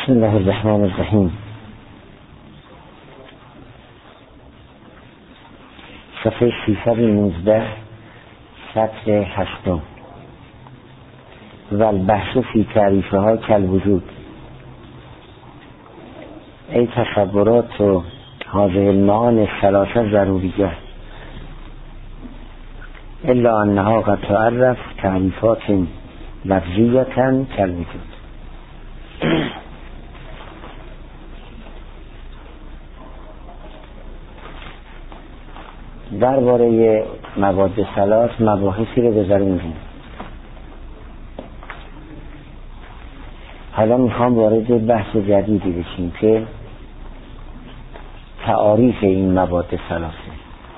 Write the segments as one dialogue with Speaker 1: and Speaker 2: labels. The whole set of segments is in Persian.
Speaker 1: بسم الله الرحمن الرحیم. صفحه 319 سطر 8. و البحث فی تعریفها کالوجود ای تصورات و هذه المعانی الثلاثه ضروریه الا انها قد تعرف تعریفات لفظیه کالوجود. درباره مواد ثلاث مباحثی رو بذاریم. حالا میخوام وارد بحث جدیدی بشیم که تعاریف این مواد ثلاثه.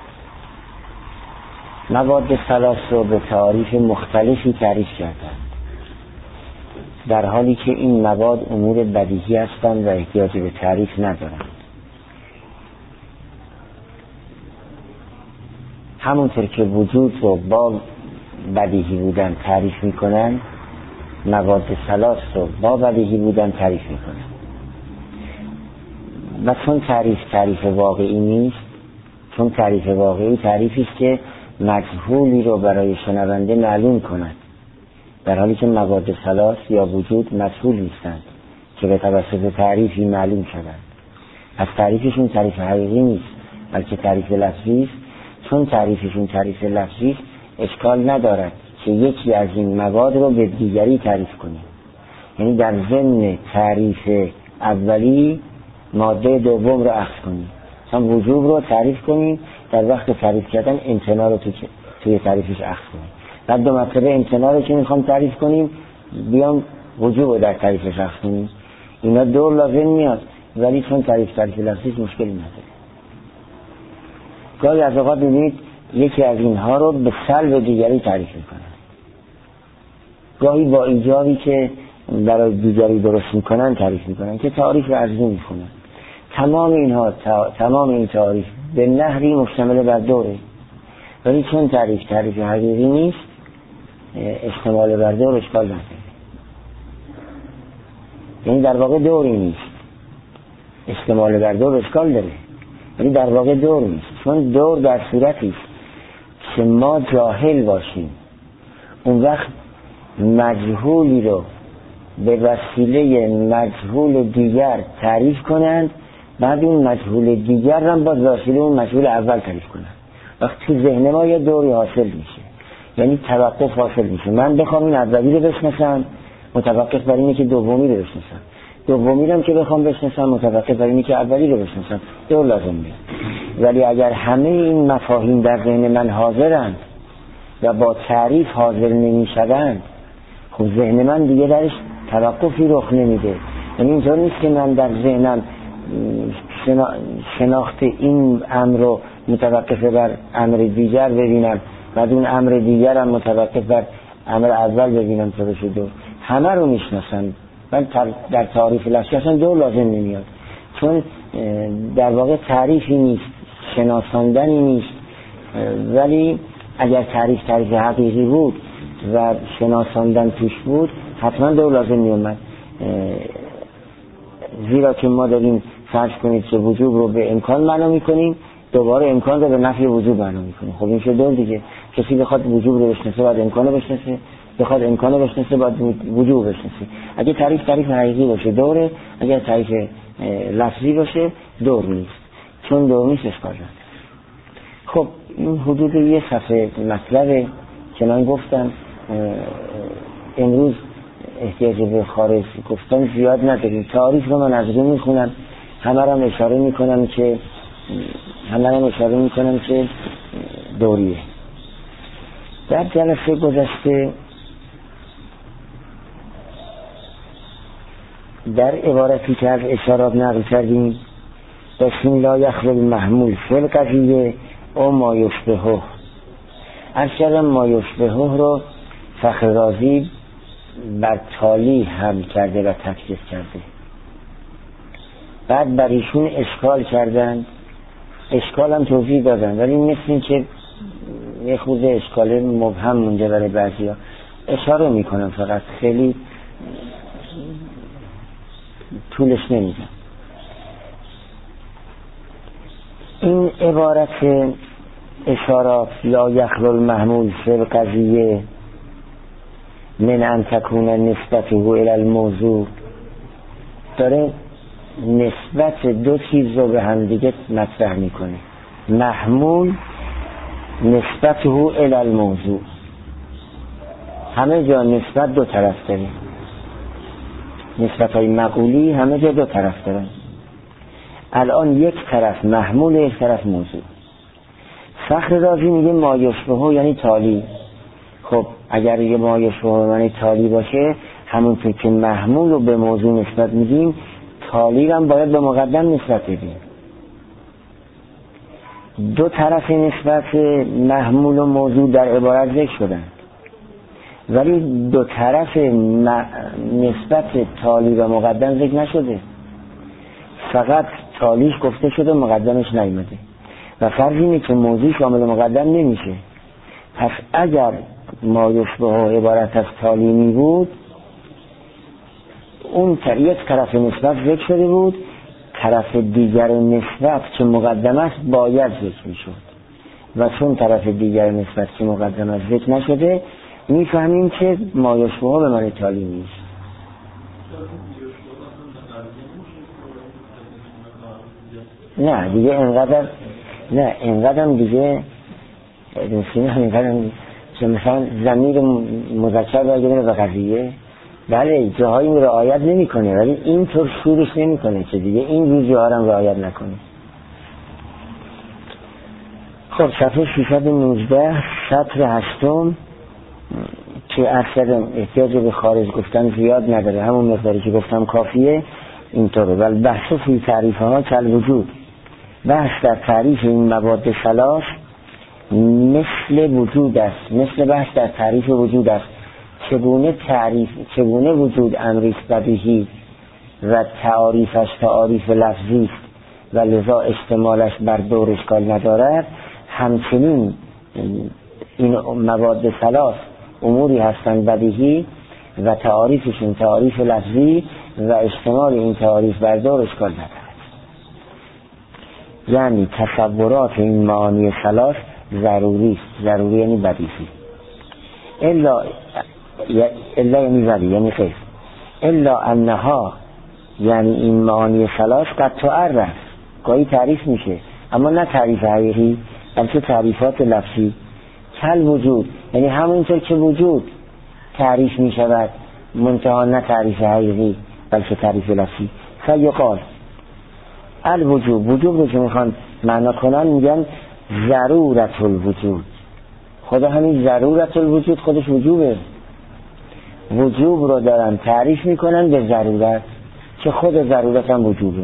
Speaker 1: مواد ثلاث رو به تعاریف مختلفی تعریف کردن، در حالی که این مواد امور بدیهی هستند و احتیاجی به تعریف ندارند. همونطور که وجود رو با بدیهی بودن تعریف میکنن، مواد ثلاث رو با بدیهی بودن تعریف میکنن. و چون تعریف واقعی نیست، چون تعریف واقعی تعریفی است که مجهولی رو برای شنونده معلوم کند، در حالی که مواد ثلاث یا وجود مجهول نیستند که به توسط تعریفی معلوم شدند. از تعریفشون تعریف حقیقی نیست، بلکه تعریف لفظی است. چون تعریفشون تعریف لفظی است، اشکال ندارد که یکی از این مواد رو به دیگری تعریف کنیم. یعنی در ضمن تعریف اولی ماده دوم رو اخذ کنیم. مثلا وجوب رو تعریف کنیم، در وقت تعریف کردن امتناع رو توی تعریفش اخذ کنیم. بعد دو مرتبه امتناع رو که میخوام تعریف کنیم بیام وجوب رو در تعریفش اخذ کنیم. اینا دور لازم میاد، ولی چون تعریف لفظی مشکلی نداره. گاهی از اوقات ببینید یکی از اینها رو به سلب دیگری تعریف میکنن، گاهی با ایجابی که برای دیگری درست میکنن تعریف میکنن که تعریف ارزی میکنن. تمام این تعریف به نحوی مشتمل بر دوره، ولی چون تعریف حقیقی نیست، اشتمال بر دور اشکال نداره. یعنی در واقع دوری نیست، اشتمال بر دور اشکال داره، ولی در واقع دور نیست. چون دور در صورتی است که ما جاهل باشیم، اون وقت مجهولی رو به وسیله مجهول دیگر تعریف کنند، بعد اون مجهول دیگر هم باز وسیله اون مجهول اول تعریف کنند. وقت تو ذهن ما یه دوری حاصل میشه، یعنی توقف حاصل میشه. من بخوام این اولی رو بشناسم، متوقف بر اینه که دومی رو بشناسم. دومی رو که بخوام بشناسم، متوقف بر اینه که اولی رو بشناسم. دور لازم میاد. ولی اگر همه این مفاهیم در ذهن من حاضرند و با تعریف حاضر نمیشوند، خب ذهن من دیگه درش توقفی رخ نمیده. یعنی اینطور نیست که من در ذهنم شناخت این امر رو متوقف بر امر دیگر ببینم، بعد اون امر دیگر هم متوقف بر امر اول ببینم تا بشه دور. همه رو میشناسم. من در تعریف لفظی اصلا دور لازم نمیاد، چون در واقع تعریفی نیست، شناساندنی نیست. ولی اگر تعریف حقیقی بود و شناساندن توش بود، حتما دور لازم میومد. زیرا که ما داریم فرض کنید که وجوب رو به امکان معنا میکنیم، دوباره امکان رو به نفی وجوب معنا میکنیم. خب این شد دور دیگه. کسی بخواد وجوب رو بشناسه باید امکان رو بشناسه، بخواد امکان رو بشناسه باید وجوب بشناسه. اگه تعریف حقیقی باشه دوره، اگر تعریف لفظی باشه دور نیست. چون دور نیست اشکال نداره. خب این حدود یه صفحه مطلبه که من گفتم امروز احتیاج به خارج گفتن زیاد نداریم. تعریف رو من از رو میخونم، همه رو اشاره میکنم که دوریه. در جلسه گذشته در عبارتی که از اشارات نقل کردیم، بسم لا یخرج محمول فی القضیه او ما یشبهه. از کلمه ما یشبهه رو فخر رازی بر تالی حمل کرده و تفسیر کرده. بعد بر ایشون اشکال کردن، اشکال هم توضیح دادن، ولی مثل این که یه خود اشکال مبهم مونده برای بعضیا. اشاره میکنم فقط، خیلی طولش نمیدم. این عبارت اشارات لا یخلو المحمول فی القضیه من ان تکون نسبته الی الموضوع داره نسبت دو چیز رو به هم دیگه مطرح میکنه. محمول نسبته الی الموضوع، همه جا نسبت دو طرف داره، نسبت های مقولی همه جا دو طرف دارن. الان یک طرف محمول، یک طرف موضوع. فخر رازی میگه ما یشبهه یعنی تالی. خب اگر یه ما یشبهه یعنی تالی باشه، همونطور که محمول رو به موضوع نسبت میدیم، تالی هم باید به مقدم نسبت بدیم. دو طرف نسبت محمول و موضوع در عبارت ذکر شدن، ولی دو طرف نسبت تالی و مقدم ذکر نشده، فقط تالیش گفته شده مقدمش نیامده. و فرض اینه که موضوع شامل مقدم نمیشه. پس اگر ما یشبهه عبارت از تالی می بود، اون یک طرف نسبت ذکر شده بود، طرف دیگر نسبت که مقدم است باید ذکر می شد، و چون طرف دیگر نسبت که مقدم است ذکر نشده، میفهمیم که ما یشبهه به معنی تالی نیست. نه دیگه انقدر، نه اینقدر دیگه نسیم اینقدر که مثلا ضمیر مذکر برگردونه به قضیه، بله جاهایی رو رعایت نمی کنه، ولی اینطور شورش نمی کنه که دیگه این جاها رو رعایت نکنه. خب صفحه 619 سطر 8 که اکثر احتیاج به خارج گفتن زیاد نداره، همون مقداری که گفتم کافیه. اینطوره. ولی بحث فی تعریفها کل وجود، بحث در تعریف این مواد ثلاث مثل وجود است، مثل بحث در تعریف وجود است. چگونه وجود امری بدیهی و تعاریفش تعاریف لفظی است و لذا اشتمالش بر دور اشکال ندارد، همچنین این مواد ثلاث اموری هستند بدیهی و تعاریفشون تعاریف لفظی و اشتمال این تعاریف بر دور اشکال ندارد. یعنی تصورات این معانی ثلاث ضروری است. ضروری یعنی بدیهی. الا یعنی ولی یعنی خیف. الا انها یعنی این معانی ثلاث قد تعرف، گاهی تعریف میشه، اما نه تعریف حقیقی بلکه تعریفات لفظی. کل وجود یعنی همونطور که وجود تعریف میشود، منتها نه تعریف حقیقی بلکه تعریف لفظی. فیقال الوجوب، وجوب رو که میخوان معنا کنن میگن ضرورت الوجود. خدا همین ضرورت الوجود خودش وجوبه. وجوب رو دارن تعریف میکنن به ضرورت که خود ضرورت هم وجوبه.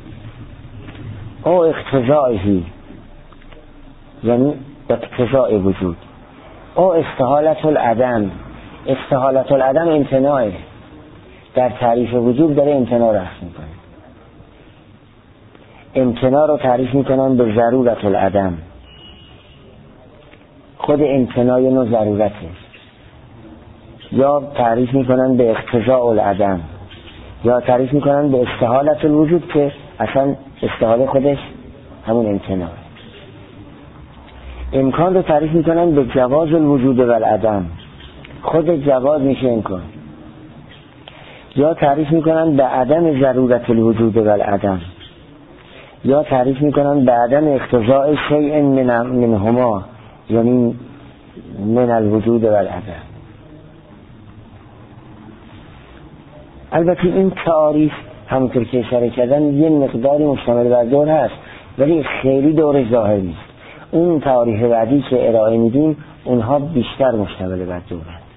Speaker 1: او اقتضائهی یعنی اقتضاء وجود. او استحالت العدم، استحالت العدم امتناعه. در تعریف وجوب داره امتناع رفت میکنه. امتناع رو تعریف میکنن به ضرورت العدم. خود امتناع نوع ضرورته. یا تعریف میکنن به اقتضاء العدم، یا تعریف میکنن به استحالت الوجود که اصلا استحاله خودش همون امتناع. امکان رو تعریف میکنن به جواز الوجود و العدم، خود جواز میشه امکان. یا تعریف میکنن به عدم ضرورت الوجود و العدم، یا تعریف میکنن به عدم اقتضاء شیء منهما یعنی من الوجود و العدم. البته این تعریف همونطور که اشاره کردن یه مقداری مشتمل بر دور هست، ولی خیلی دور ظاهر نیست. اون تعریف بعدی که ارائه میدیم اونها بیشتر مشتمل بر دور هست.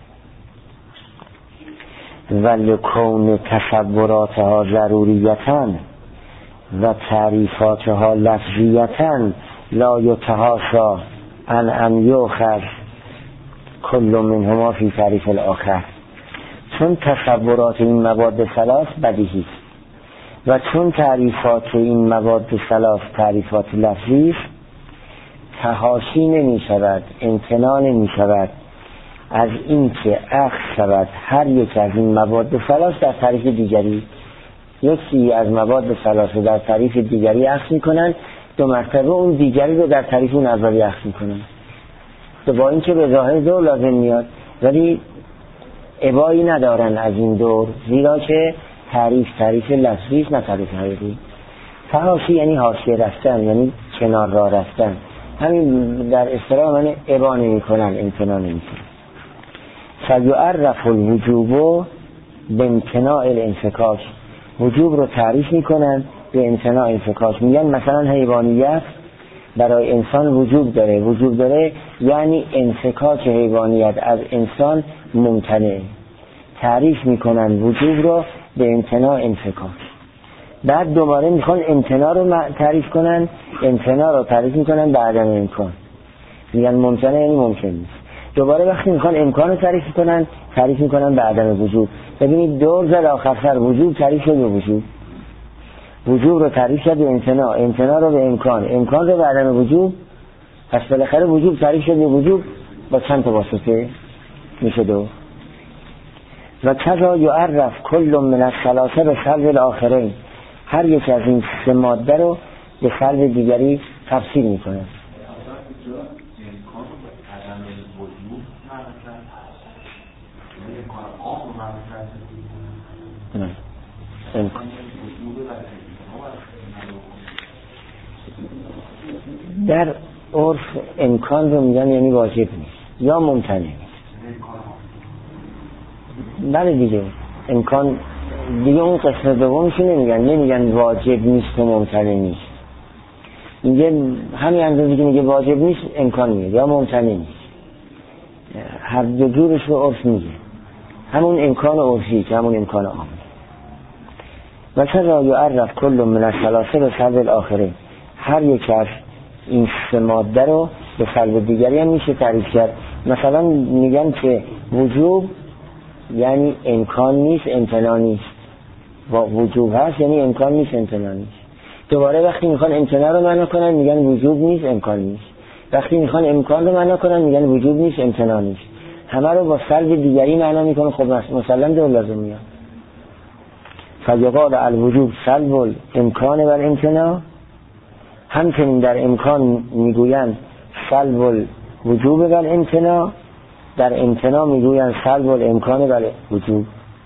Speaker 1: ولکون تصوراتها ضروریتاً و تعریفاتها لفظیتاً لا یتحاشا ان یؤخذ کل منهما فی تعریف الاخر. چون تصورات این مواد ثلاث بدیهی است و چون تعریفات این مواد ثلاث تعریفات لفظی است، تحاشی نمی شود، امتناع نمی شود از این که اخذ شود هر یک از این مواد ثلاث در تعریف دیگری. یکی از مواد ثلاثه در تعریف دیگری اخذ میکنن، 2 مرتبه اون دیگری رو در تعریف اون اولی اخذ میکنن. تو با این که به ظاهر دور لازم میاد ولی ابایی ندارن از این دور، زیرا که تعریف لفظی است نه تعریف حقیقی. فحاشی یعنی حاشیه رفتن، یعنی کنار راه رفتن. همین در اصطلاح من ابا نمیکنن، امتناع نمیکنن. فیعرف الوجوب بامتناع الانفکاک، وجوب رو تعریف میکنن به امتناع انفکاک. میگن مثلا حیوانیت برای انسان وجوب داره یعنی انفکاک حیوانیت از انسان ممتنع. تعریف میکنن وجوب رو به امتناع انفکاک. بعد دوباره میخوان امتناع رو تعریف کنن، امتناع رو تعریف میکنن به عدم امکان. میگن ممتنع یعنی ممکن نیست. دوباره وقتی میخوان امکان رو تعریف میکنن به عدم وجود. ببینید دور زد آخر سر وجوب تعریف شد به وجوب رو تعریف شد به امتناع رو به امکان رو به عدم وجود. پس بالاخره وجوب تعریف شد به وجوب با چند تا واسطه میشه 2. و کذا یعرف کل من الثلاثه به سلب الاخرین، هر یک از این 3 ماده رو به سلب دیگری تفسیر میکنه. در عرف امکان رو میگن یعنی واجب نیست یا ممتنع نیست. بله دیگه امکان دیگه اون قسم دومش نمیگن واجب نیست و ممتنع نیست. میگه همین اندازه که میگه واجب نیست امکان میگه یا ممتنع نیست. هر دو جورش رو عرف میگه، همون امکان عرفی که همون امکان عام. و کذا یعرف کل من الثلاثه به سلب الاخرین، هر یک از این 3 ماده رو به سلب دیگری هم میشه تعریف کرد. مثلا میگن که وجوب یعنی امکان نیست امتناع نیست، و وجوب هست یعنی امکان نیست امتناع نیست. دوباره وقتی میخوان امتناع رو معنا کنن میگن وجوب نیست امکان نیست، وقتی میخوان امکان رو معنا کنن میگن وجوب نیست امتناع نیست. همه رو با سلب دیگری معنا میکنن. خب مثلا دو لازم میاد. فیقال الوجوب سلب الامکان و الامتناع، همچنین در امکان میگویند سلب الوجوب و الامتناع، در امتناع میگویند سلب الامکان و الوجوب.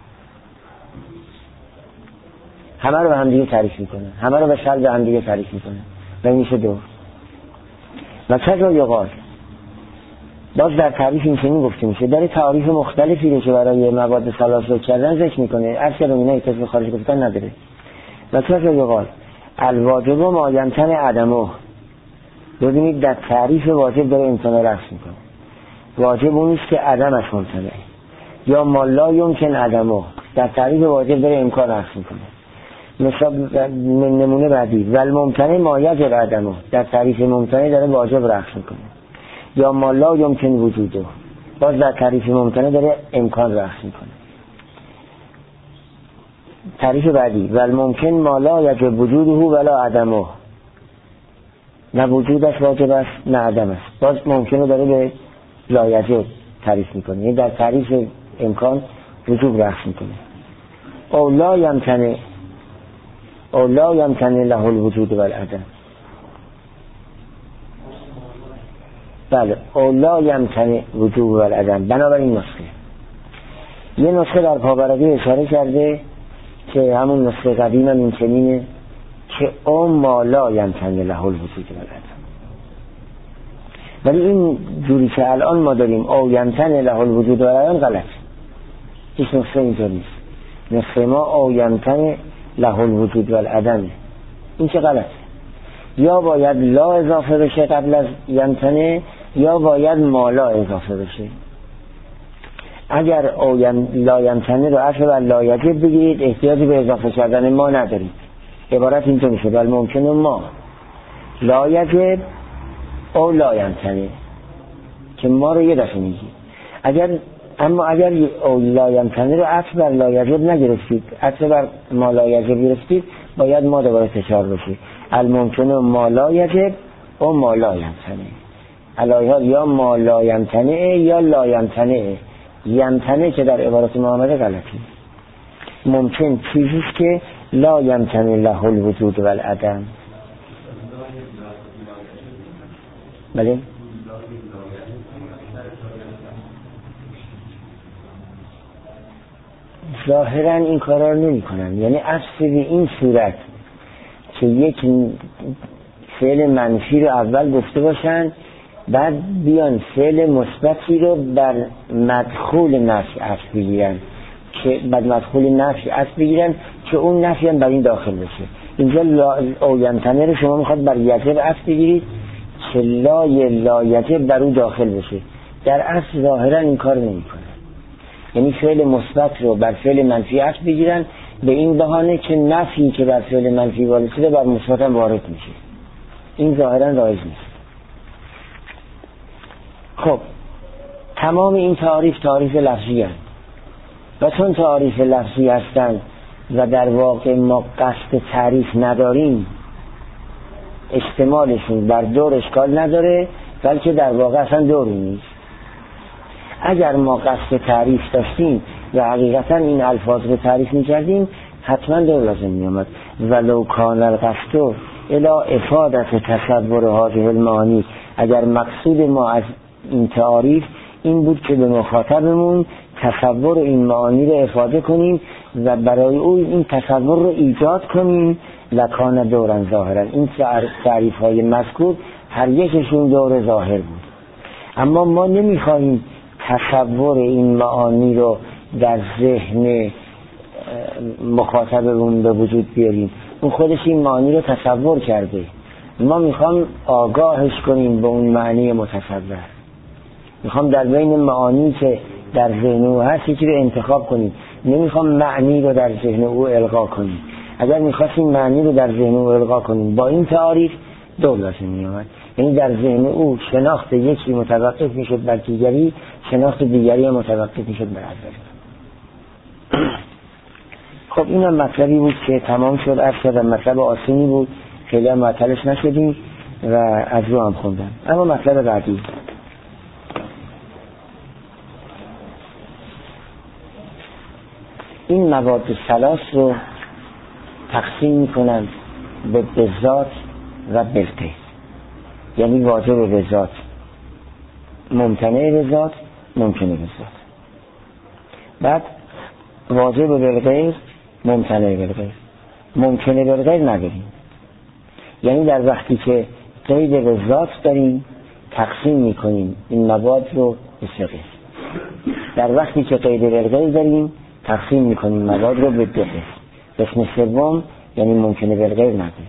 Speaker 1: همه رو به هم دیگه تعریف میکنن، همه رو به سلب هم دیگه تعریف میکنن و میشه 2. و کذا یقال، باز در تعریف این چنین گفته میشه، داره تعریف مختلفی رو که برای مواد ثلاثه کردن ذکر میکنه. هر که رو اینا یک اسم خارج گفتن نداره. و کذا یقال الواجب ما یمتنع عدمه، ببینید در تعریف واجب داره امتناع رفع میکنه. واجب اون نیست که عدمش ممتنعه. یا ما لا یمکن عدمه، در تعریف واجب داره امکان رفع میکنه. مثلا نمونه بعدی والممتنع ما یجب عدمه، در تعریف ممتنع داره واجب رفع میکنه. یا ما لا یمکن وجوده، باز در تعریف ممتنع داره امکان رفع میکنه. تعریف بعدی والممکن ما لا یجب وجوده ولا عدمه، نه وجودش واجب است نه عدم است، باز ممکنه داره به لا یجب تعریف میکنه، یعنی در تعریف امکان وجوب رفع میکنه. او لا یمتنع له الوجود و العدم. بله او لا یمتنع وجود و العدم. بنابراین نسخه یه نسخه در پاورقی اشاره کرده که همون نسخه قدیم هم این چنینه که او ما لا یمتنع له الوجود و العدم. ولی این جوری که الان ما داریم او یمتنع له الوجود و العدم غلط. هیچ نسخه اینطور نیست. نسخه ما او یمتنع له الوجود و العدم، این که غلط. یا باید لا اضافه بشه قبل از یمتنع، یا باید ما لا اضافه بشه. اگر او لا یمتنع رو عطف بر لا یجب بگیرید احتیاجی به اضافه کردن ما ندارید. عبارت اینطور میشه بل ممکنه ما لا یجب او لا یمتنع، که ما رو یه دفعه میگی. اما اگر او لا یمتنع رو عطف بر لا یجب نگرفتید، عطف بر ما لا یجب گرفتید، باید ما دوباره تکرار بشید. الممکنه ما لا یجب او ما لا یمتنع. الایحال یا ما لا یمتنع یا لا یمتنع. یمتنع که در عبارت ما آمده غلطی. ممکن چیزیست که لا یمتنی له الوجود و العدم. بله ظاهرا این کارا رو نمی کنن، یعنی اصل به این صورت که یک فعل منفی رو اول گفته باشن بعد بیان فعل مثبتی رو بر مدخول نفی عطف بگیرن که بعد مدخول نفی عطف بگیرن که اون نفی هم بر این داخل بشه. اینجا او یمتنه رو شما میخواد بر یجب عطف بگیرید که لا یجب بر اون داخل بشه. در اصل ظاهرا این کار نمی کنن، یعنی فعل مثبت رو بر فعل منفی عطف بگیرن به این بهانه که نفی که بر فعل منفی وارد شده بر مثبت هم وارد میشه. این ظاهرا رایج نیست. خب تمام این تعریف لفظی هست و چون تعریف لفظی هستند و در واقع ما قصد تعریف نداریم، اشتمالشون بر دور اشکال نداره، بلکه در واقع اصلا دوری نیست. اگر ما قصد تعریف داشتیم و حقیقتا این الفاظ رو تعریف می‌کردیم حتما دور لازم می‌آمد. ولو کان القصد الی افادت تصور هذه المعانی، اگر مقصود ما از این تعریف این بود که به مخاطبمون تصور این معانی رو افاده کنیم و برای او این تصور رو ایجاد کنیم، لکان دورن ظاهرا. این تعریف های مذکور هر یکشون دور ظاهر بود، اما ما نمیخواهیم تصور این معانی رو در ذهن مخاطبمون به وجود بیاریم. اون خودش این معانی رو تصور کرده، ما میخوام آگاهش کنیم به اون معنی متصور. میخوام در بین معانی که در ذهن او هست یکی رو انتخاب کنیم، نمیخوام معنی رو در ذهن او القا کنیم. اگر میخواستیم معنی رو در ذهن او القا کنیم با این تعریف دور لازم میامد، یعنی در ذهن او شناخت یکی متوقف میشد بر دیگری، شناخت دیگری متوقف میشد بر اولی. خب این هم مطلبی بود که تمام شد. اصلا مطلب آسونی بود، خیلی هم معطلش نشدیم و از رو هم خوندم. اما مطلب بعدی، این مواد ثلاث رو تقسیم میکنن به ذات و بالغیب، یعنی واجب به ذات، ممتنع به ذات، ممکنه به ذات. بعد واجب بالغیب، ممتنع بالغیب، ممکنه بالغیب نداریم. یعنی در وقتی که قید به ذات داریم تقسیم میکنیم این مواد رو به سه قسم. در وقتی که قید بالغیب داریم تقسیم میکنیم مواد رو به دو قسم. قسم سوم یعنی ممکنه بالغیب نداریم.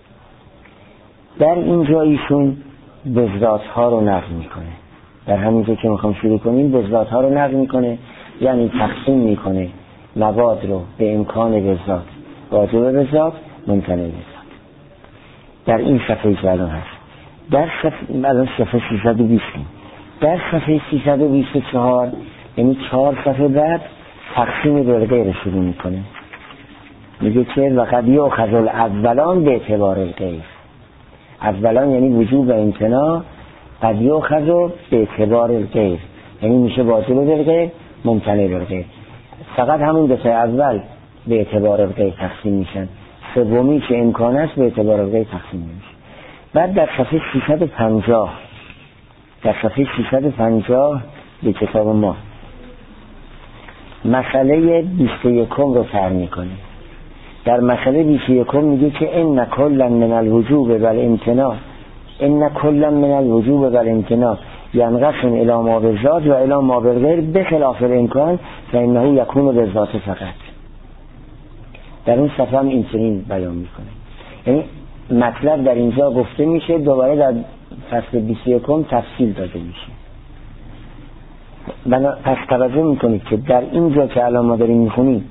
Speaker 1: در اینجا ایشون به ذات ها رو نقل میکنه. در همینجا که میخوام شروع کنیم به ذات ها رو نقل میکنه، یعنی تقسیم میکنه مواد رو به امکان به ذات، واجب به ذات، ممکنه به ذات. در این صفحه که الان هست، در الان صفحه 320، در صفحه 324 یعنی 4 صفحه بعد تقسیم بالغیب رو شروع میکنه. میگه که وقد یؤخذ الاولان به اعتبار الغیب. اولان یعنی وجوب و امتناع، قد یؤخذ به اعتبار الغیب، یعنی میشه واجب بالغیب، ممتنع بالغیب. فقط همون دو تا اول به اعتبار الغیب تقسیم میشن، سومی که امکان است به اعتبار الغیب تقسیم میشه. بعد در صفحه 350 در صفحه 350 به کتاب ما مسئله 21 رو طرح میکنه. در مسئله 21 میگه که ان کلا من الوجوب والامتناع، ان کلا من الوجوب والامتناع ینقسم الی ما بالذات و الی ما بالغیر بخلاف الامکان فانه یکون بالذات فقط. در اون صفحه هم اینطوری بیان میکنه. یعنی مطلب در اینجا گفته میشه، دوباره در فصل 21 تفصیل داده میشه. پس توجه میکنید که در اینجا که الان ما داریم میخونیم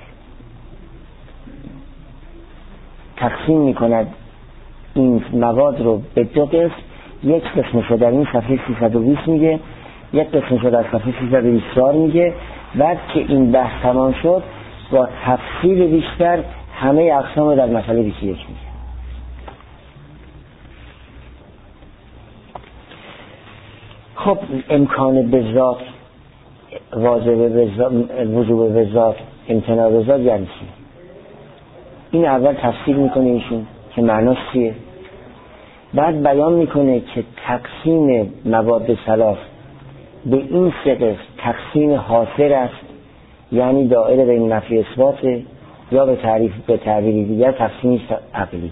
Speaker 1: تقسیم میکند این مواد رو به دو قسم. یک قسمشو در این صفحه 320 میگه، یک قسمشو در صفحه 324 میگه. بعد که این بحث تمام شد با تفصیل بیشتر همه اقسام رو در مسئله 21 میگه. خب امکان به ذات، واجب به ذات، وجوب به ذات، امتناع به ذات یعنی چی؟ این اول تفسیر میکنه ایشون که معناش چیه، بعد بیان میکنه که تقسیم مواد ثلاث به این سه قسم تقسیم حاصل است، یعنی دائره بین نفی اثبات، یا به تعبیری دیگر تقسیم عقلی.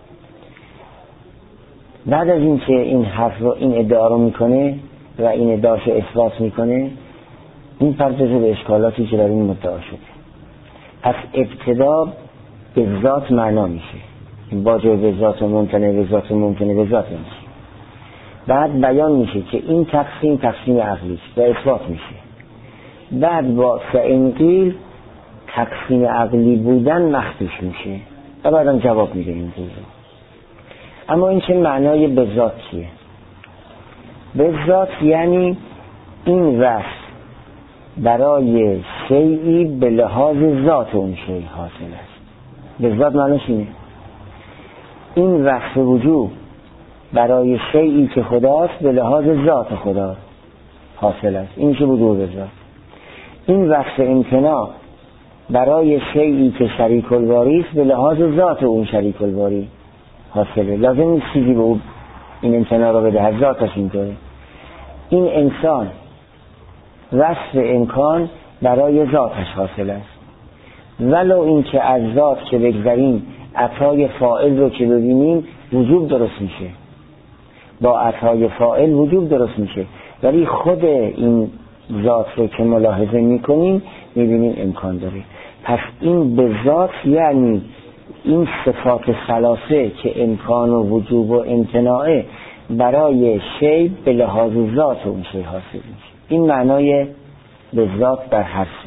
Speaker 1: بعد از این که این حرف رو این ادعا رو میکنه و این ادعاش رو اثبات میکنه، این پردازه به اشکالاتی که در این مدعا شده. پس ابتدا به ذات معنا میشه، واجب به ذات و ممکنه به ذات و ممکنه به ذات میشه. بعد بیان میشه که این تقسیم عقلی است و اثبات میشه. بعد با فعنقیل تقسیم عقلی بودن مخدوش میشه و بعدم جواب میده این موضوع. اما این چه معنای به ذات چیه؟ به ذات یعنی این وصف برای شیئی به لحاظ ذات اون شیء حاصل است. به ذات معنیش اینه، این وصف وجود برای شیئی که خداست به لحاظ ذات خدا حاصل است. این چه وجود به ذات. این وصف امتناع برای شیئی که شریک الباری است به لحاظ ذات اون شریک الباری حاصله. لازم نیست چیزی به اون این امتناع رو بده، ذاتش اینطوره. این انسان وصف امکان برای ذاتش حاصل است، ولو این که از ذات که بگذاریم عطای فاعل رو که ببینیم وجود درست میشه، با عطای فاعل وجود درست میشه، ولی خود این ذات رو که ملاحظه میکنیم میبینیم امکان داره. پس این به ذات یعنی این صفات ثلاثه که امکان و وجود و امتناعه برای شی به لحاظ ذات اون شی حاصل میشه. این معنای به ذات در حرفه.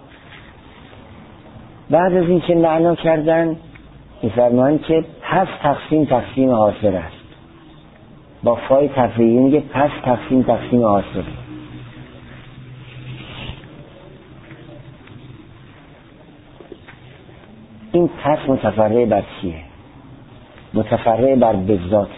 Speaker 1: بعد از این که معنا کردن میفرمایند که پس تقسیم حاصل است. با فای تفریعی میگه پس تقسیم حاصل. این پس متفرع بر چیه؟ متفرع بر به ذاته.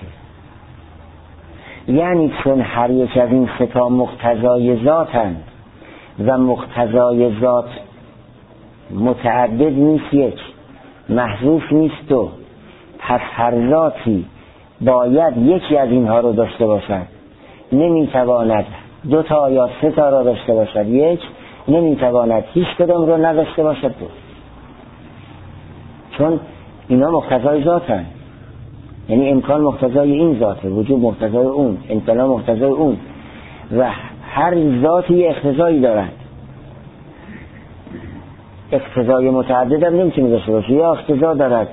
Speaker 1: یعنی چون هر یک از این سه تا مقتضای ذاتن و مقتضای ذات متعدد نیست، یک محذوف نیست دو، پس هر ذاتی باید یکی از اینها رو داشته باشد. نمیتواند دو تا یا سه تا را داشته باشد، یک نمیتواند هیچ کدام رو نداشته باشد، دو. چون اینا مقتضای ذاتن، یعنی امکان مقتضای این ذاته، وجود مقتضای اون، امتناع مقتضای اون، و هر ذاتی اقتضایی دارد. اقتضای متعدد هم نمیتونه داشته باشه، یا اقتضا دارد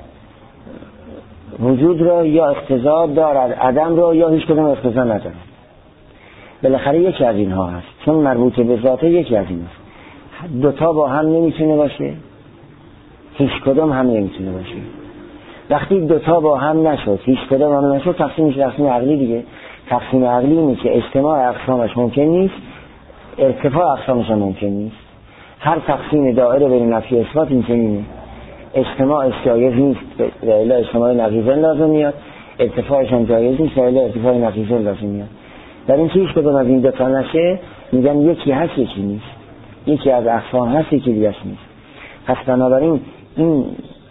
Speaker 1: وجود را، یا اقتضا دارد عدم را، یا هیچ کدام اقتضا ندارد. بالاخره یکی از اینها هست، چون مربوط به ذاته یکی از این هست. دوتا با هم نمیتونه باشه، هیچ کدام هم نمیتونه باشه. وقتی دوتا با هم نشد، هیچ کدام هم نشد، تقسیم عقلی دیگه. تقسیم عقلی اینه که اجتماع اقسامش ممکن نیست، ارتفاع اقسامش ممکن نیست. هر تقسیم دائره بین نفی اثبات این چنینه، اجتماعش جایز نیست، و الا اجتماع نقیضه لازم میاد، ارتفاعش هم جایز نیست، و الا ارتفاع نقیضه لازم میاد. در این که هیچ کدام از این دوتا نشه، میگن یکی هست یکی نیست، یکی از اقسام هست یکی دیگه نیست. پس بنابراین این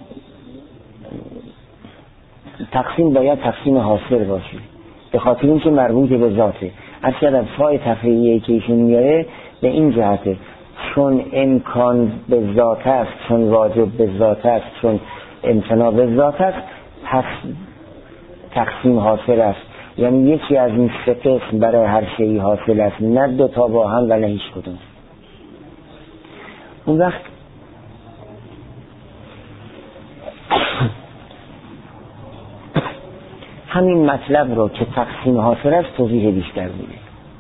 Speaker 1: تقسیم باید تقسیم حاصل باشه، به خاطر اینکه مربوط به ذاته. اصلا فای تفریعی که ایشون میاره به این جهته، چون امکان به ذات است، چون واجب به ذات است، چون امتناع به ذات است، پس تقسیم حاصل است. یعنی یکی از این سه قسم برای هر شیء حاصل است، نه دو تا با هم و نه هیچ کدوم. اون وقت همین مطلب رو که تقسیم حاصل است توضیح بیشتر میده،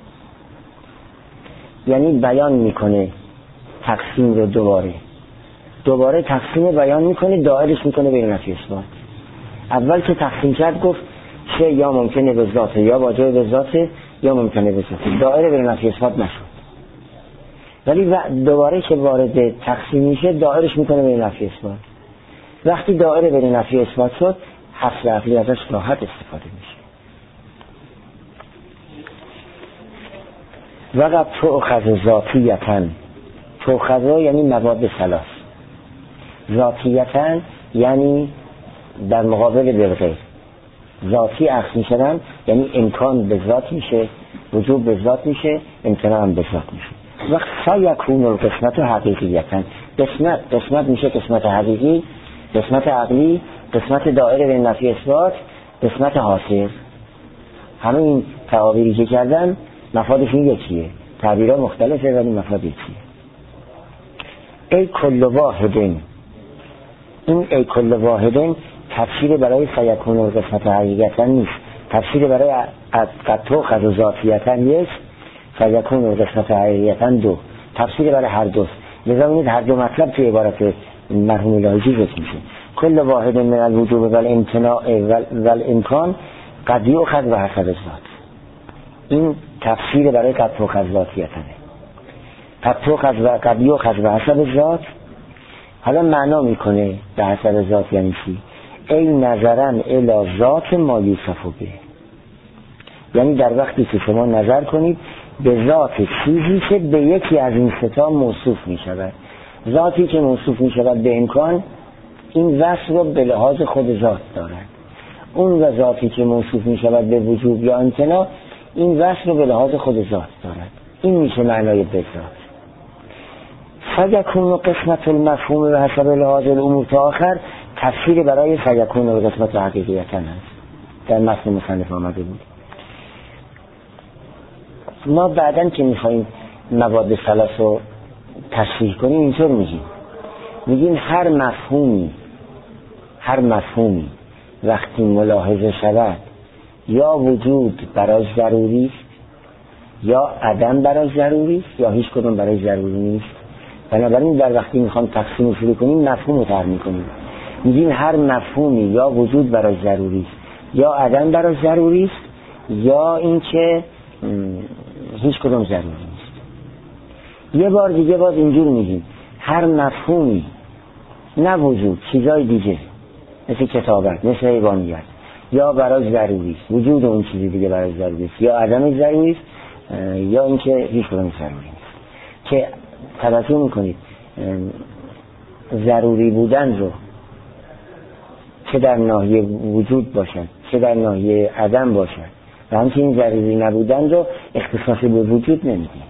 Speaker 1: یعنی بیان میکنه تقسیم رو دوباره تقسیم بیان میکنه، دائرش میکنه بین نفی اثبات. اول که تقسیم کرد گفت چه یا ممکنه به ذاته، یا واجب به ذاته، یا ممکنه به ذاته، دائره بین نفی اثبات نشد. ولی دوباره که وارد تقسیم میشه دائرش میکنه بین نفی اثبات. وقتی دائره بین نفی اثبات شد، حصر عقلی ازش راحت استفاده میشه. وقت تؤخذ ذاتیتن، تؤخذ یعنی مواد ثلاث، ذاتیتن یعنی در مقابل بالغیر. ذاتی اخذ میشدن یعنی امکان به ذات میشه، وجوب به ذات میشه، امتناع هم به ذات میشه. وقت سیکون القسمت حقیقیتن، قسمت میشه قسمت حقیقی، قسمت عقلی، قسمت دائره به نفی اثبات، قسمت حاصل. همه این تعابیری که کردن مفادش این یکیه، تعبیرها مختلفه ولی مفاد یکیه. ای کل واحدن، این ای کل واحدن تفسیر برای سیکون القسمت حقیقیتن نیست، تفسیر برای قطع خذ ذاتیتن یک، سیکون القسمت حقیقیتن دو، تفسیر برای هر دوست. لذا ببینید هر دو مطلب توی عبارت مرحوم الهی ذکر میشه. کل واحد من الوجوب والامتناع والامکان قد یؤخذ بحسب الذات. این تفسیر برای قد یؤخذ ذاتیتنه. قد یؤخذ بحسب الذات. حالا معنا میکنه بحسب ذات یعنی چی؟ ای نظرن الی ذات ما یوصف به، یعنی در وقتی که شما نظر کنید به ذات چیزی که به یکی از این ستا موصوف می شود. ذاتی که موصوف می شود به امکان، این وصف رو به لحاظ خود ذات دارد. اون و ذاتی که موصوف می شود به وجوب یا امتناع، این وصف رو به لحاظ خود ذات دارد. این میشه معنای به ذات. فیکون قسمت المفهوم و حسب لحاظ الامور تا آخر تفسیر برای فیکون و قسمت حقیقیتن هست، در متن مصنف آمده بود. ما بعدن که میخواییم مواد ثلاث رو تشریح کنیم اینطور میگیم هر مفهومی وقتی ملاحظه شود یا وجود برای ضروری است یا عدم برای ضروری است یا هیچ کدوم برای ضروری نیست. بنابراین در وقتی میخوام تقسیم شروع کنیم مفهوم رو طرح میکنیم، میگیم هر مفهومی یا وجود برای ضروری است یا عدم برای ضروری است یا اینکه هیچ کدوم ضروری نیست. یه بار دیگه باز اینجور میگیم هر مفهومی نه وجود، چیزای دیگه مثل کتابت، مثل حیوانیت، یا برای ضروری است، وجود اون چیزی دیگه برای ضروری است، یا عدم ضروری است، یا اینکه هیچ کدوم ضروری نیست. که توجه میکنید ضروری بودن رو چه در ناحیه وجود باشد چه در ناحیه عدم باشد و همچنین ضروری نبودن رو اختصاص به وجود نمیدیم،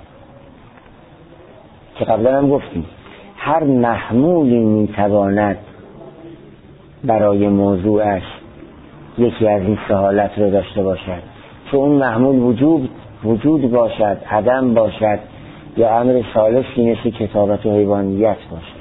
Speaker 1: که قبلا هم گفتیم هر محمولی میتواند برای موضوعش یکی از این سه حالت رو داشته باشد، که اون محمول وجود باشد، عدم باشد، یا امر ثالثی مثل کتابت و حیوانیت باشد.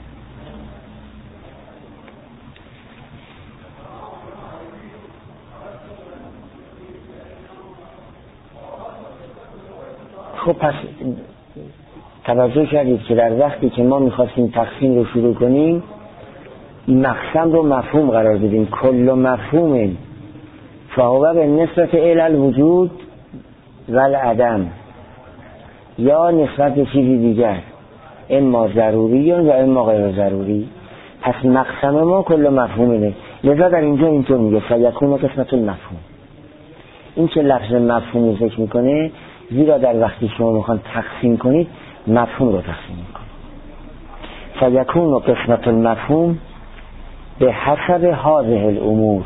Speaker 1: خب پس توجه کردید که در وقتی که ما میخواستیم تقسیم رو شروع کنیم مقسم رو مفهوم قرار بدیم. کل مفهوم فهو به نسبت الوجود و العدم، یا نسبت به چیزی دیگر، اما ضروری و اما غیر ضروری. پس مقسم ما کل مفهومه. لذا در اینجا اینطور میگه فیکون قسمت المفهوم. این که لفظ مفهوم ذکر میکنه زیرا در وقتی شما میخوان تقسیم کنید مفهوم رو تقسیم میکنید. فیکون قسمت المفهوم به حسب هذه الامور،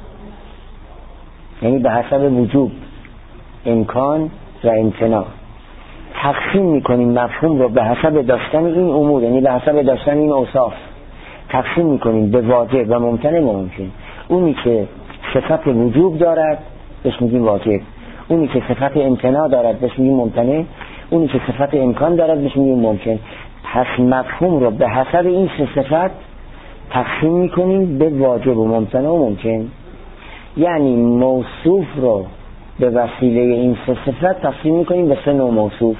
Speaker 1: یعنی به حسب وجوب، امکان و امتناع. تقسیم میکنیم مفهوم رو به حسب داشتن این امور، یعنی به حسب داشتن این اوصاف تقسیم میکنیم به واجب و ممتنع و ممکن. اونی که صفت وجوب دارد بهش میگیم واجب، اونی که صفت امتناع دارد بهش میگیم ممتنع، اونی که صفت امکان دارد بهش میگیم ممکن. پس مفهوم رو به حسب این سه صفت تقسیم میکنیم به واجب و ممتنع و ممکن. یعنی موصوف رو به وسیله این سه صفت تقسیم میکنیم به سه نوع موصوف.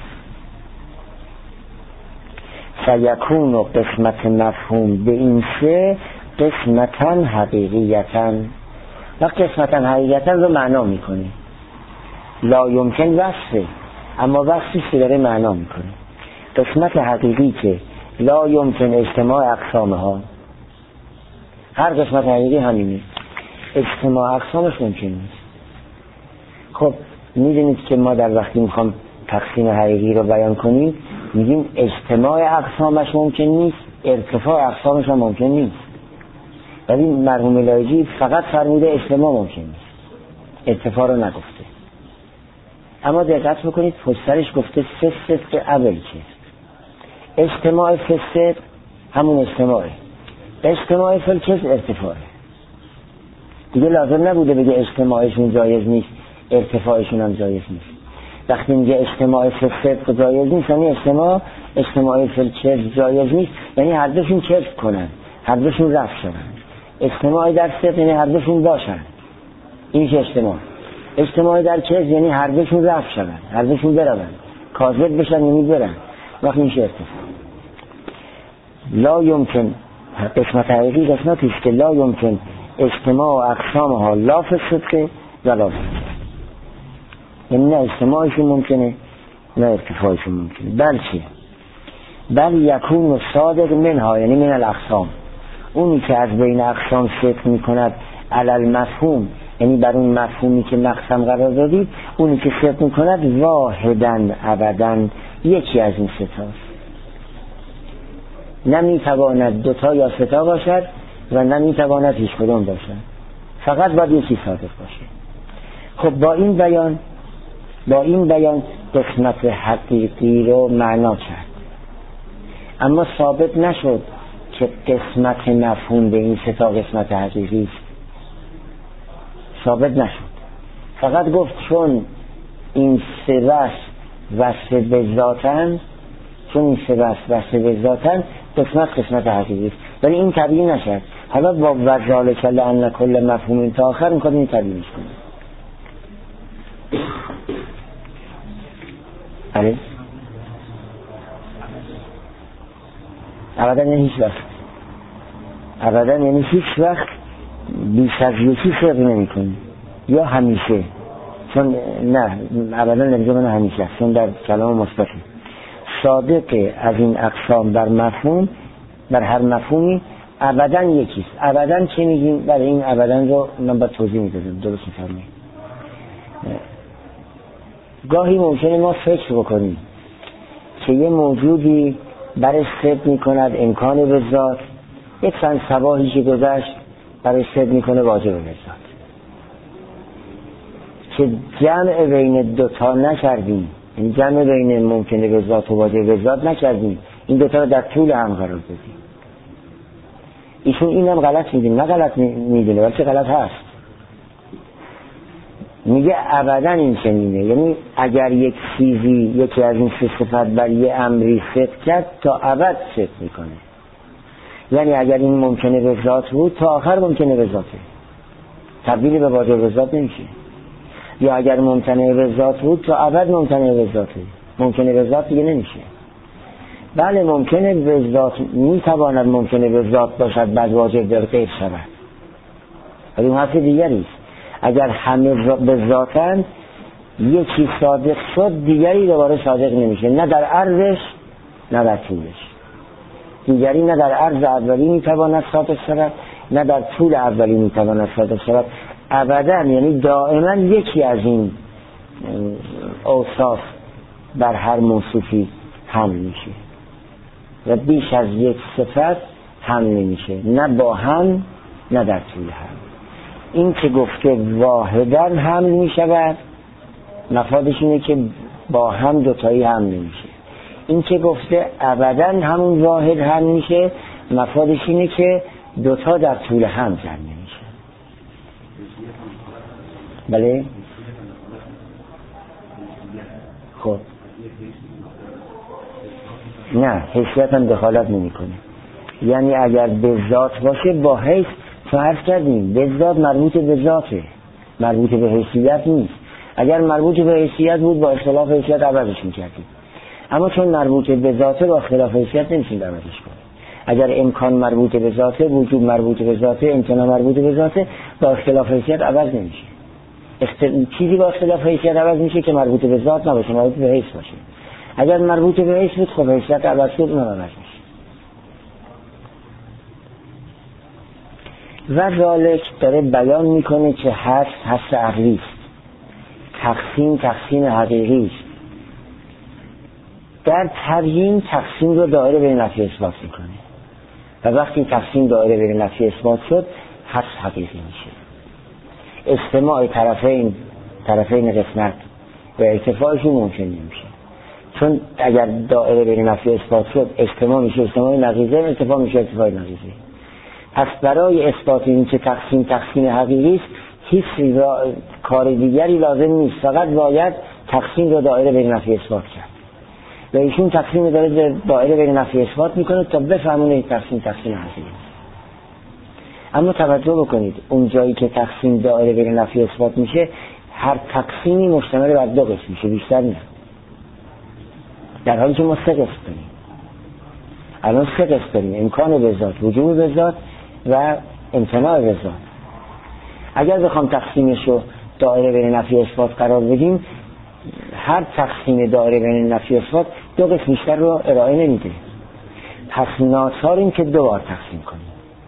Speaker 1: فیکون و قسمت مفهوم به این سه قسمتا حقیقیتا، و قسمتا حقیقیتا رو معنا میکنه. لا یمکن وصفه، اما وصفی که داره معنا میکنه. قسمت حقیقی که لا یمکن اجتماع اقسامها، هر قسمت حقیقی همینه، اجتماع اقسامش ممکن نیست. خب میدونید که ما در وقتی میخوام تقسیم حقیقی رو بیان کنیم میگیم اجتماع اقسامش ممکن نیست، ارتفاع اقسامش هم ممکن نیست. ولی مرحوم لایجی فقط فرموده اجتماع ممکن نیست، ارتفاع رو نگفته. اما دقت بکنید پشترش گفته سه صدق اول که اجتماع فسد همون اجتماعه، اجتماع فلکس ارتفاعه. دیگه لازم نبوده بگه اجتماعشون جایز نیست ارتفاعشون هم جایز نیست. وقتی میگه اجتماع فسد جایز نیست یعنی اجتماع فلکس جایز نیست، یعنی هر دوشون کسب کنن، هر دوشون رفت شدن. اجتماع در صدق یعنی هر دوشون باشن، این که اجتماع در کذب یعنی هر دوشون رفت شدن، هر دوشون برون، کاذب بشن یعنی برن، وقت میشه ارتفاع. لا یمکن، قسمت حقیقی قسمتی است که لا یمکن اجتماع اقسامها لا فی الصدق ولا فی الکذب، یعنی نه اجتماعشون ممکنه نه ارتفاعشون ممکنه. بل چیه؟ بل یکون صادق منها، یعنی من الاقسام، اونی که از بین اقسام صدق میکند علل مفهوم، یعنی بر اون مفهومی که مقسم قرار دادید، اونی که صدق میکند واحدن ابدن، یکی از این ستاست، نمیتواند دوتا یا ستا باشد و نمیتواند هیچ کدوم باشد، فقط باید یکی صادق باشه. خب با این بیان قسمت حقیقی رو معنا کرد، اما ثابت نشد که قسمت مفهوم به این ستا قسمت حقیقی است، ثابت نشد. فقط گفت چون این سه وصف به ذاتن، چون این سه وصف به ذاتن قسمت حقیقی است، ولی این تبیین نشد. حالا با وذالک لأن کل مفهوم تا آخر میخواد این تبیینش کنه. آره ابدا یعنی هیچ وقت بیش از یکی صدق نمی کنی یا همیشه، چون نه ابدا نمیگه همیشه، چون در کلام مثبتی صادق از این اقسام بر مفهوم، بر هر مفهومی ابدا یکیست. ابدا چه میگیم؟ برای این ابدا رو من باید توضیح میدادم، درست میفرمایید. گاهی ممکنه ما فکر بکنیم که یه موجودی برای صدق میکند امکان به ذات، یک چند صباحی که گذشت برای صدق میکنه واجب به ذات، که جمع بین دوتا نکردیم، این جمع بین ممکنه به ذات و واجب به ذات نکردیم، این دوتا رو در طول هم قرار دادیم. ایشون اینم غلط میدیم، نه غلط میدونه بلکه غلط هست. میگه ابدا این چنینه، یعنی اگر یک چیزی یکی از این سه صفت بر یه امری صدق کرد تا ابد صدق میکنه، یعنی اگر این ممکنه به ذات بود تا آخر ممکنه به ذاته، تبدیل به واجب به ذات نمیشه. یا اگر ممکنه به ذات بود تا ابد ممکنه به ذاته، ممکنه به ذات دیگه نمیشه. بله ممکنه به ذات میتواند ممکنه به ذات باشد بعد واجب در غیر شود، ولی اون حرف دیگری است. اگر همه به ذاتن یکی صادق شد دیگری دوباره صادق نمیشه، نه در عرضش نه در طولش. دیگری نه در عرض اولی میتواند صادق شود نه در طول اولی میتواند صادق شود. ابدا یعنی دائما یکی از این اوصاف بر هر موصوفی حمل میشه و بیش از یک صفت حمل نمیشه، نه با هم نه در طول هم. این که گفته واحدن حمل میشود مفادش اینه که با هم دوتایی حمل نمیشه. این که گفته ابدا همون واحد حمل میشه مفادش اینه که دوتا در طول هم جمع نمیشه. بله خب نه حیثیت هم دخالت نمی کنه، یعنی اگر به ذات باشه با حیث فرض کردیم به ذات مربوط به ذاته، مربوط به حیثیت نیست. اگر مربوط به حیثیت بود با اختلاف حیثیت عوضش میکردیم، اما چون مربوط به ذاته با اختلاف حیثیت نمیشیم عوضش کنیم. اگر امکان مربوط به ذاته، وجود مربوط به ذاته، امکان مربوط به ذاته، با اختلاف حیثیت عوض نمیشه. چیزی با اختلاف حیثیت عوض میشه که مربوط به ذات نباشه، مربوط به حیث باشه. اگر مربوط به حیث بود خب حیثیت عوض شد اون عوض میشه. و ذالک داره بیان میکنه که هست عقلی است، تقسیم حقیقی است. در تبیین تقسیم رو دائره به نفی اثبات میکنه و وقتی تقسیم دایره بین نفی اثبات شد حدس حقیقی میشه. استماع طرفین قسمت و ارتفاعشون ممکن نمیشه، چون اگر دایره بین نفی اثبات شد استماع میشه استماع نقیضه، ارتفاع میشه ارتفاع نقیضه. پس برای اثبات این که تقسیم حقیقی است هیچ کار دیگری لازم نیست، فقط باید تقسیم رو دایره بین نفی اثبات کرد و ایشون تقسیم دایره بین نفی اثبات میکنه تا بفهمونه این تقسیم حقیقی است. اما توجه بکنید اون جایی که تقسیم دایره بین نفی اثبات میشه هر تقسیمی مشتمل بر دو قسم میشه، بیشتر نه، در حالی که ما 3 قسم داریم. الان 3 قسم داریم: امکان به ذات، وجوب به ذات و امتناع به ذات. اگر بخوام تقسیمش رو دایره بین نفی اثبات قرار بدیم، هر تقسیم دایره بین نفی اثبات 2 قسم بیشتر رو ارائه نمیده. پس ناچاریم که 2 بار تقسیم کنیم.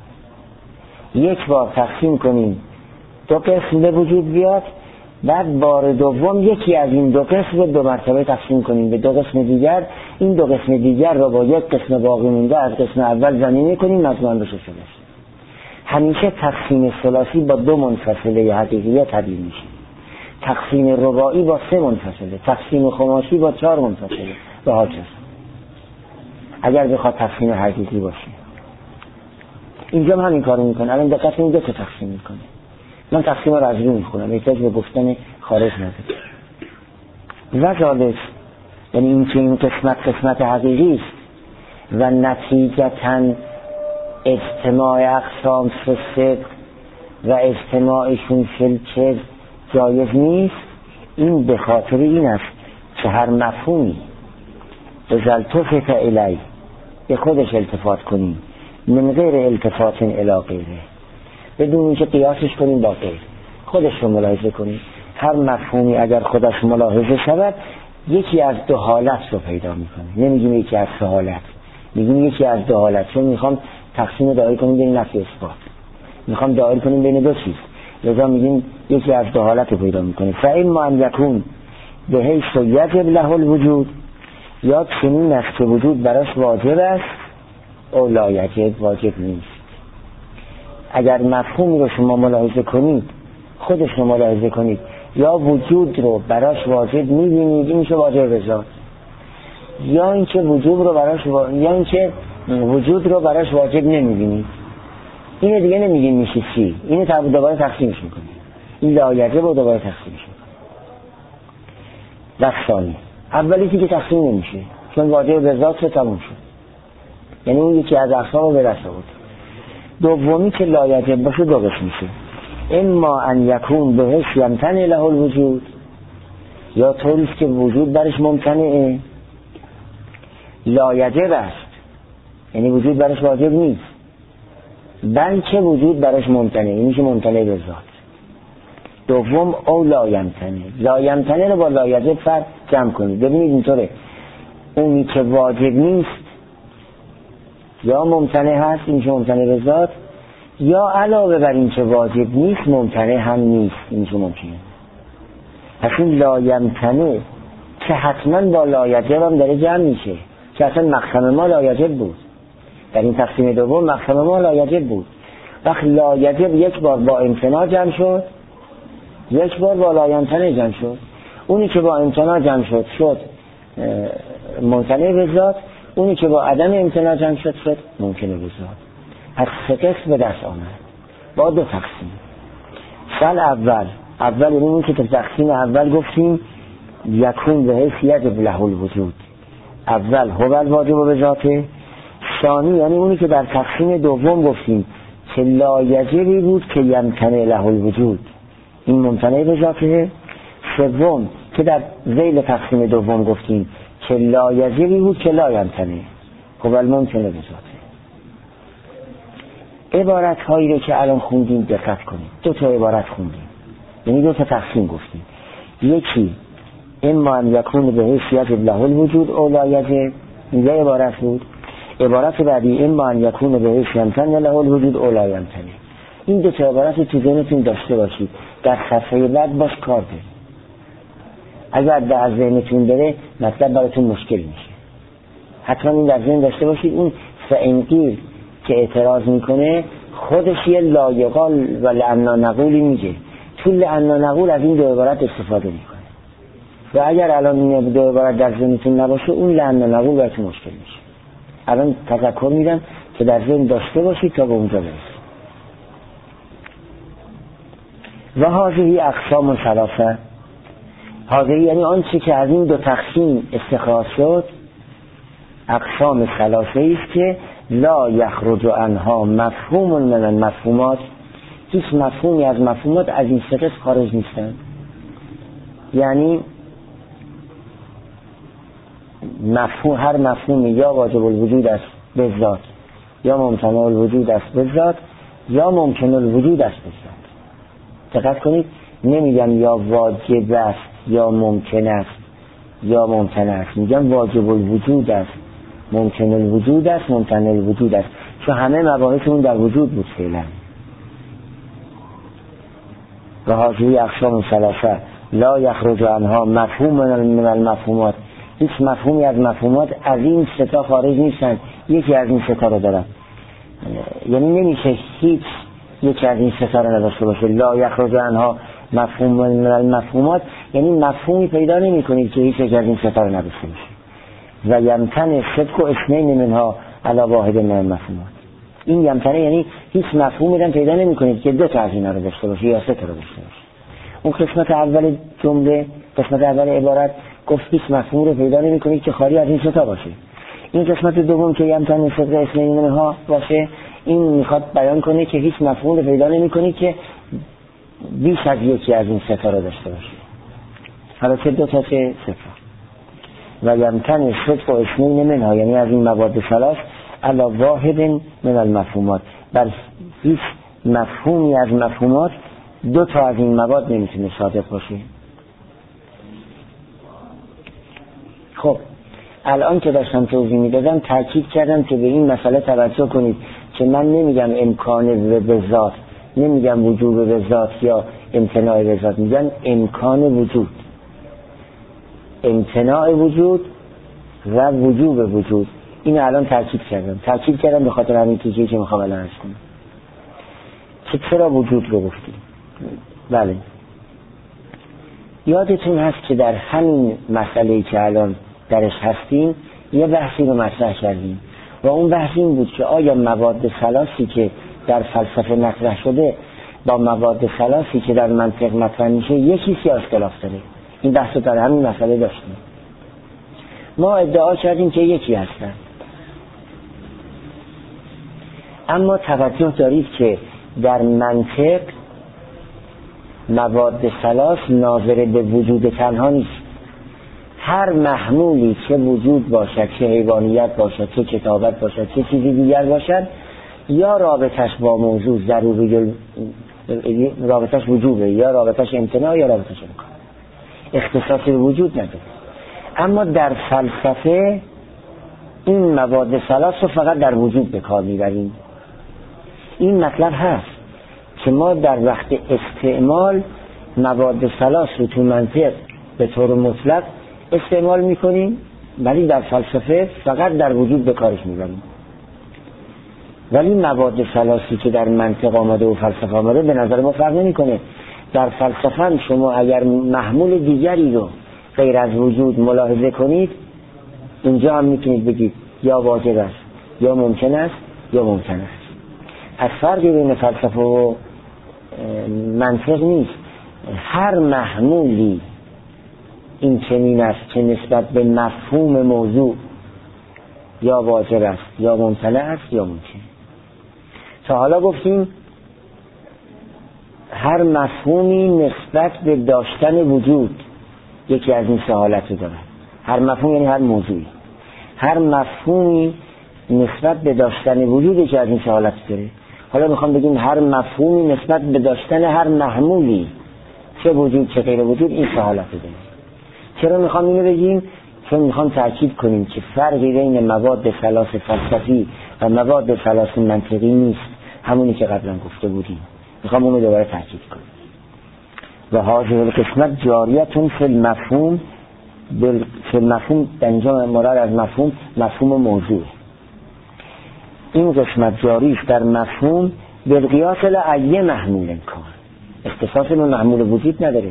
Speaker 1: 1 بار تقسیم کنیم 2 قسم به وجود بیاد، بعد بار دوم یکی از این 2 قسم رو 2 مرتبه تقسیم کنیم به 2 قسم دیگر. این 2 قسم دیگر رو با 1 قسم باقی مونده از قسم اول زمینه کنیم، مجموعاً بشه ثلاثی. همیشه تقسیم ثلاثی با 2 منفصله حقیقیه تبدیل میشه، تقسیم رباعی با 3 منفصله، تقسیم خماسی با 4 منفصله و هاچه اگر بخواد تقسیم حقیقی باشه. اینجا هم همین کارو میکنه. الان دقت کنید 2 تا تقسیم میکنه. من تقسیم رو از رو میخونم، احتیاج به گفتن خارج نداره. و ذالک یعنی این که این قسمت حقیقی است و نتیجتاً اجتماع اقسام صدق و اجتماعشون فلچه جایز نیست. این به خاطر این است که هر مفهومی ازالتفت الی به خودش التفات کنیم من غیر التفات الی غیره، بدون اینکه قیاسش کنیم با غیر، خودش رو ملاحظه کنیم. هر مفهومی اگر خودش ملاحظه شود یکی از 2 حالت رو پیدا میکنه. نمیگیم یکی از 3 حالت، میگیم یکی از 2 حالت، چون میخوام تقسیم دایره کنیم بین نفی اثبات، میخوام دایره کنیم بین 2 چیز، لذا میگیم یکی از 2 حالت رو پیدا میکنه. فاما ان یکون به حیث یجب له الوجود، یا چنین است که وجود براش واجب است، او لا یجب، واجب نیست. اگر مفهومی رو شما ملاحظه کنید، خودش رو ملاحظه کنید، یا وجود رو براش واجب میبینید، این میشه واجب به ذات، یا اینکه وجود رو براش واجب نمیبینید، اینه دیگه نمیگیم میشه چی، اینه دوباره تقسیمش میکنید، این لا یجب رو دوباره تقسیمش میکنید. دستانی اولی که تقسیم نمیشه چون واجب به ذات رو تموم شد، یعنی اون یکی از اقسام رو به دست آورد. دومی که لا یجب باشه 2 قسم میشه: اما ان یکون به حیث یمتنع له الوجود، یا طوریست که وجود برش ممتنعه، لا یجب است یعنی وجود برش واجب نیست، بلکه وجود برش ممتنعه، این میشه ممتنع به ذات. دوم او لا یمتنع رو با لا یجب فرق جمع کنید، ببینید اینطوره، اونی که واجب نیست یا ممتنع هست، این میشه ممتنع به ذات، یا علاوه بر این که واجب نیست ممتنع هم نیست، این میشه ممکنه. پس این لا یمتنع که حتما با لا یجب هم داره جمع میشه، که اصلا مقسم ما لا یجب بود، در این تقسیم دوم مقسم ما لا یجب بود. وقت لا یجب 1 بار با امتناع جمع شد، 1 بار با لا یمتنع جمع شد. اونی که با امتناع جمع شد ممتنع به ذات، اونی که با عدم امتناع جمع شد ممکنه به ذات. از 3 قسم به دست آمد با 2 تقسیم. سال اول اون که تقسیم اول گفتیم یکون به حیث یجب له الوجود، اول هو الواجب به ذاته. ثانی یعنی اونی که در تقسیم دوم گفتیم که لا یجبی بود که یمتنع له الوجود، این ممتنع به ذاته. سوم که در ذیل تقسیم دوم گفتیم که لا یجبی بود که لا یمتنع، هو الممتنع به ذاته. عبارت هایی رو که الان خوندیم دقت کنید، 2 تا عبارت خوندیم، یعنی 2 تا تقسیم گفتیم. یکی اما ان یکون به حیث یجب له الوجود او لا یجب، این عبارت بود. عبارت بعدی اما ان یکون به حیث یمتنع له الوجود او لا یمتنع. این 2 تا عبارت رو تو ذهنتون داشته باشید، در صفحه بعد باش کار کنید. اگر در ذهنتون بره مطلب براتون مشکل میشه، حتما این در ذهن داشته باشید. اون فانگیر که اعتراض میکنه خودش یه لایقال و لعنا نقولی میگه. تو لعنا نقول از این دو عبارت استفاده میکنه و اگر الان این دو عبارت در ذهنتون نباشه اون لعنا نقول براتون مشکل میشه. الان تذکر میدم که در ذهن داشته باشید تا به اونجا برسید. و هذه اقسام ثلاثه، هذه یعنی آنچه که از این دو تقسیم استخراج شد اقسام ثلاثه است که لا یخرج عنها مفهوم من المفهومات، هیچ مفهومی از مفهومات از این سه خارج نیستند. یعنی مفهوم، هر مفهومی یا واجب الوجود است به ذات یا ممتنع الوجود است به ذات یا ممکن الوجود است به ذات. دقت کنید، نمیگم یا واجب است یا ممکن است یا ممتنع است، میگم واجب الوجود است، ممکن الوجود است، ممتنع الوجود است، چون همه مباحثمون در وجود بود فعلا. و هذه اقسام ثلاثه لا یخرج عنها مفهوم من المفهومات، هیچ مفهومی از مفهومات از این سه تا خارج نیستن، یکی از این سه تا رو دارن. یعنی نمیشه هیچ یکی از این سه تا رو نداشته باشه. لا یخرج عنها مفهوم من المفهومات یعنی مفهومی پیدا نمی کنید که هیچ یک از این سه تا رو نداشته باشه. و یمتن صدق و اثنین منها علی واحد من المفهومات، این یمتنه یعنی هیچ مفهومی رو پیدا نمی کنید که دو تا از اینا رو داشته باشه یا سه تا رو داشته باشه. اون قسمت اول جمله، قسمت اول عبارت گفت هیچ مفهوم رو پیدا نمی کنید که خالی از این سه تا باشه. این قسمت دوم که یمتن صدق و اثنین منها باشه، این میخواد بیان کنه که هیچ مفهوم رو پیدا نمی کنید که بیش از یکی از این سه تا رو داشته باشه. حالا چه دو تا چه سه تا. و یمتن صدق و اثنین منها یعنی از این مواد ثلاث علی واحد من المفهومات، بر هیچ مفهومی از مفهومات دو تا از این مواد نمیتونه صادق باشه. خب الان که داشتم توضیح میدادم تاکید کردم که به این مسئله توجه کنید که من نمیگم امکان به ذات، نمیگم وجوب به ذات یا امتناع به ذات، میگم امکان وجود، امتناع وجود و وجوب وجود. این الان تاکید کردم به خاطر همین چیزی که میخوام الان عرض کنم که چرا وجود رو گفتیم. بله یادتون هست که در همین مسئله‌ای که الان درش هستیم یه بحثی رو مطرح کردیم و اون بحث این بود که آیا مواد ثلاثی که در فلسفه مطرح شده با مواد ثلاثی که در منطق مطرح میشه یکی یا اختلاف داره. این بحث رو در همین مسئله داشتیم. ما ادعا کردیم که یکی هستن، اما توجه دارید که در منطق مواد ثلاث ناظر به وجود تنها نیست. هر محمولی چه وجود باشد، چه حیوانیت باشد، چه کتابت باشد، چه چیزی دیگر باشد، یا رابطش با موضوع ضروری، رابطش وجوبه، یا رابطش امتناع، یا رابطش امکان، اختصاصی وجود نداره. اما در فلسفه این مواد ثلاث رو فقط در وجود به کار میبریم. این مطلب هست که ما در وقت استعمال مواد ثلاث رو تو منطق به طور مطلق استعمال میکنیم، ولی در فلسفه فقط در وجود به کارش میبریم. ولی مواد ثلاثی که در منطق آمده و فلسفه آمده به نظر ما فرق نمیکنه. در فلسفه هم شما اگر محمول دیگری رو غیر از وجود ملاحظه کنید، اینجا هم میتونید بگید یا واجب است یا ممکن است یا ممکن است. از فرقی بین فلسفه و منطق نیست. هر محمولی این چنین است که نسبت به مفهوم موضوع یا واجب است یا ممتنع است یا ممکن. تا حالا گفتیم هر مفهومی نسبت به داشتن وجود یکی از این سه حالت رو داره. هر مفهوم یعنی هر موضوعی. هر مفهومی نسبت به داشتن وجود یکی از این سه حالت داره. حالا میخوام بگیم هر مفهومی نسبت به داشتن هر محمولی چه وجود چه غیر وجود این سه حالت داره. چرا میخوام اینو بگیم؟ چون میخوام تاکید کنیم که فرقی بین مواد ثلاث فلسفی و مواد ثلاث منطقی نیست، همونی که قبلا گفته بودیم. میخوام اونو دوباره تاکید کنم. و هذه القسمت جاریتون فی المفهوم، فی المفهوم در اینجا مراد از مفهوم موضوع. این قسمت جاری است در مفهوم بالقیاس لأی محمول کان. اختصاص به محمول وجود نداره.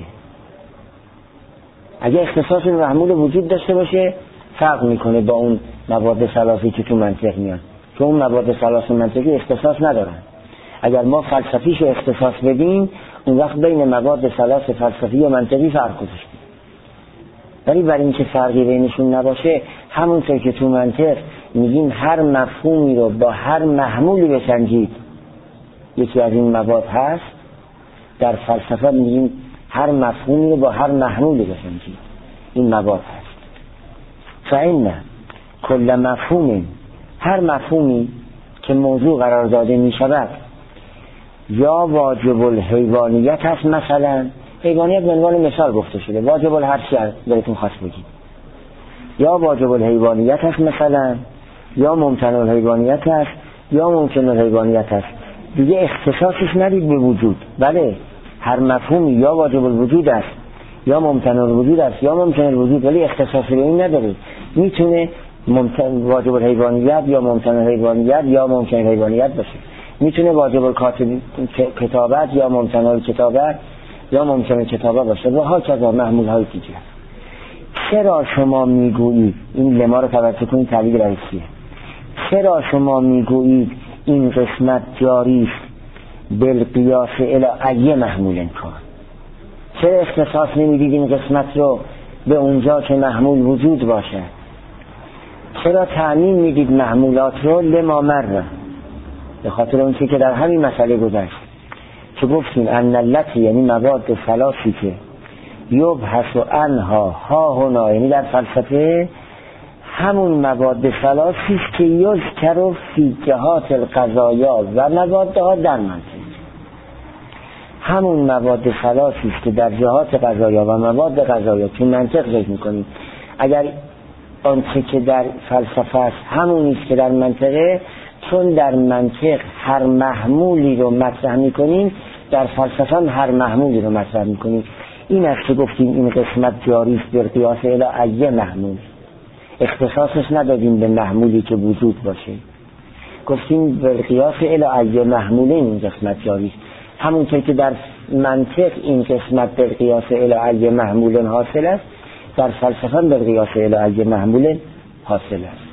Speaker 1: اگه اختصاص به محمول وجود داشته باشه فرق میکنه با اون مواد ثلاثی که تو منطق میان، چون اون مواد ثلاثی منطقی اختصاص ندارن. اگر ما فلسفیش اختصاص بدیم اون وقت بین مواد ثلاث فلسفی و منطقی فرق گذاشتیم. ولی برای اینکه فرقی بینشون نباشه، همونطور که تو منطق میگیم هر مفهومی رو با هر محمولی بسنجید یکی از این مواد هست، در فلسفه میگیم هر مفهومی رو با هر محمولی بسنجید این مواد هست. فإن کل مفهوم، هر مفهومی که موضوع قرار داده می شود یا واجب الحیوانیت هست، مثلا حیوانیت به عنوان مثال گفته شده، واجب هر چی براتون خواست بگید، یا واجب الحیوانیت هست مثلا، یا ممتنع الحیوانیت هست، یا ممکن الحیوانیت هست، دیگه اختصاصش ندید به وجود. بله هر مفهومی یا واجب الوجود است یا ممتنع الوجود است یا ممکن الوجود، ولی اختصاصی به این نداره. میتونه واجب الحیوانیت یا ممتنع الحیوانیت یا ممکن الحیوانیت باشه، میتونه واجب الکتابت یا ممتنع الکتابت یا ممکن کتابه باشه و ها کذا محمول های دیگه. چرا شما میگویید این لما رو توجه کنید، تعلیق رئیسیه، چرا شما میگویید این قسمت جاری است بالقیاس الی محمول کان؟ چرا اختصاص نمیدید این قسمت رو به اونجا که محمول وجود باشه؟ چرا تعمیم میدید محمولات رو لما مره؟ به خاطر اون چیزی که در همین مسئله گذشت که گفتیم ان التی، یعنی مواد ثلاثی که یبحث عنها ها هنا، یعنی در فلسفه همون مواد ثلاثی است که یذکر فی جهات القضایا و موادها در منطق. همون مواد ثلاثی است که در جهات قضایا و مواد قضایا تو منطق ذکر می‌کنیم. اگر آنچه که در فلسفه است همون است که در منطقه، چون در منطق هر محمولی رو مطرح می‌کنیم، در فلسفه هم هر محمولی رو مطرح می‌کنیم. این است که گفتیم این قسمت جاری است بالقیاس الی محمول، اختصاصش ندادیم به محمولی که وجود باشه، گفتیم بالقیاس الی محمول این قسمت جاری است. همونطور که در منطق این قسمت بالقیاس الی محمول حاصل است، در فلسفه هم بالقیاس الی محمول حاصل است.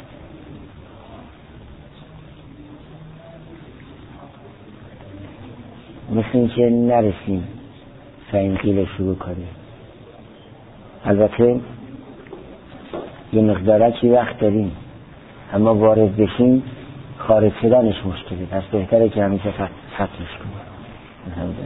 Speaker 1: مثل این که نرسیم فینقیل شروع کنیم. البته یه مقدارکی وقت داریم، اما وارد بشیم خارج شدنش مشکله، پس بهتره که همیشه فتحش کنیم.